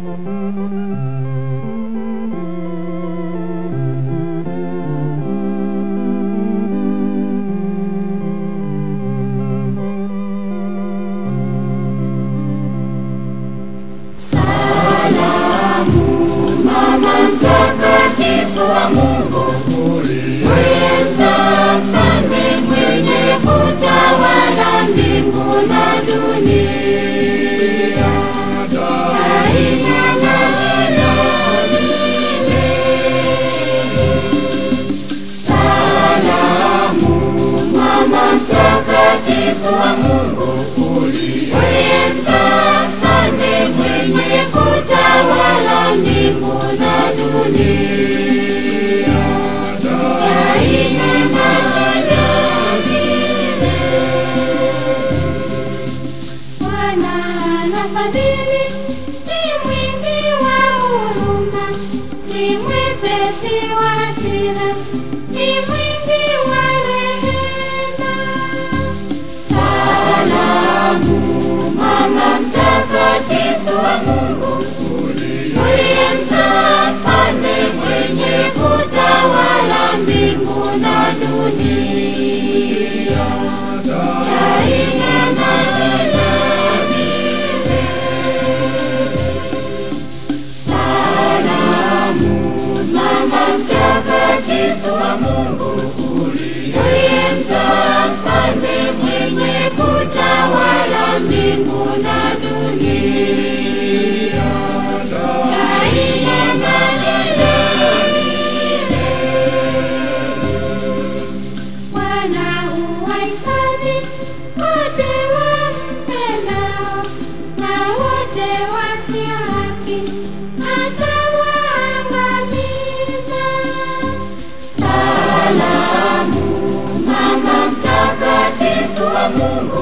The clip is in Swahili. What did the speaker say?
Mtakatifu wa Mungu, ulienza mfalme mwenye kutawala mbingu na dunia, daima na milele. Salamu Mama Mtakatifu wa Mungu, ulienza mfalme mwenye kutawala mbingu na dunia, daima na milele. Bwana anafadhili, ni mwingi wa huruma, si mwepesi wa hasira, ni mwingi wa rehema. Salamu Mama Mtakatifu wa Mungu, ulienza mfalme mwenye kutawala mbingu na dunia, daima na milele. Salamu Mama Mtakatifu wa Mungu, ulienza mfalme mwenye kutawala mbingu na dunia, daima na milele. Bwana huwahifadhi wote wampendao, na wote wasio haki atawaangamiza. Salamu Mama Mtakatifu wa Mungu,